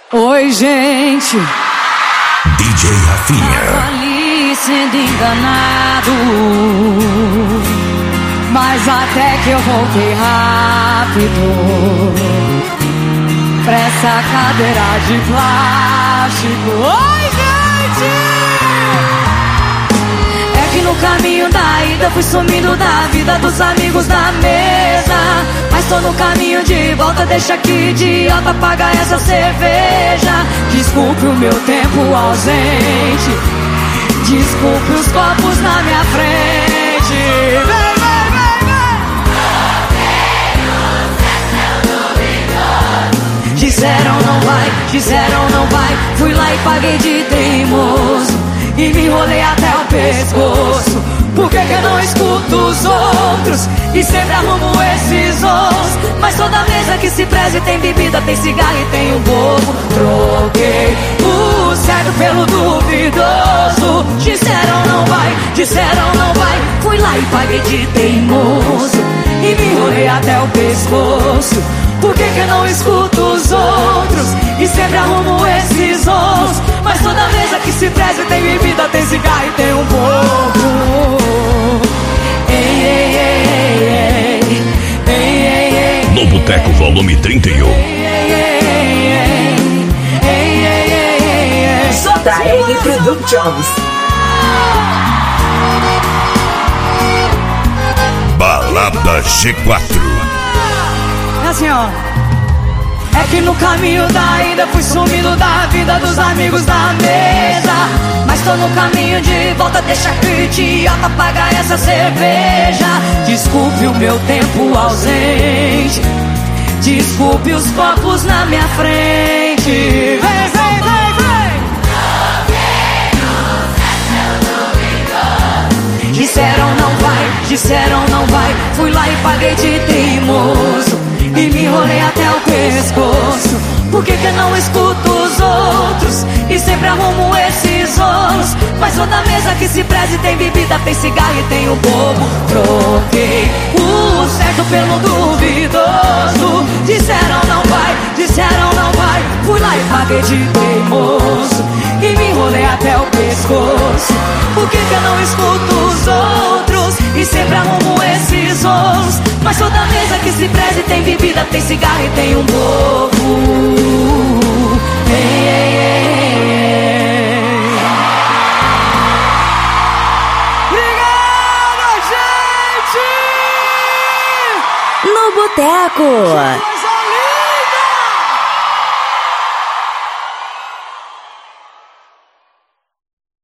Oi, gente. DJ Rafinha. Tava ali sendo enganado, mas até que eu voltei rápido pra essa cadeira de plástico. Oi, gente! É que no caminho da ida fui sumindo da vida dos amigos da mesa, mas tô no caminho de volta, deixa que idiota pagar essa cerveja. Desculpe o meu tempo ausente, desculpe os copos na minha frente. Vem, vem, vem, vem! Disseram não vai, fui lá e paguei de teimoso e me enrolei até o pescoço. Por que eu não escuto os outros e sempre arrumo esses os? Mas toda mesa que se preze tem bebida, tem cigarro e tem um bobo. Troquei o certo pelo duvidoso. Disseram não vai, fui lá e paguei de teimoso e me enrolei até o pescoço. Por que eu não escuto os outros e sempre arrumo esses os? Mas toda mesa que se preze tem bebida, tem cigarro e tem um bobo. Ei, ei, ei, ei, ei, ei, ei. No Boteco Volume 31. JR Productions. Balada G4. É assim, ó. É que no caminho da ida fui sumindo da vida dos amigos da mesa, mas tô no caminho de volta, deixa que o idiota pagar essa cerveja. Desculpe o meu tempo ausente, desculpe os copos na minha frente. Vem, vem, vem, vem! Disseram não vai, fui lá e paguei de teimoso e me enrolei até o pescoço. Por que eu não escuto os outros e sempre arrumo esses os? Mas toda mesa que se preze tem bebida, tem cigarro e tem o bobo. Troquei o certo pelo duvidoso. Disseram não vai, fui lá e paguei de teimoso e me enrolei até o pescoço. Por que eu não escuto os outros e sempre arrumo esses os? Mas toda mesa que se preze tem bebida, tem cigarro e tem um bobo. Ei, ei, ei, ei. Obrigado, gente! No Boteco.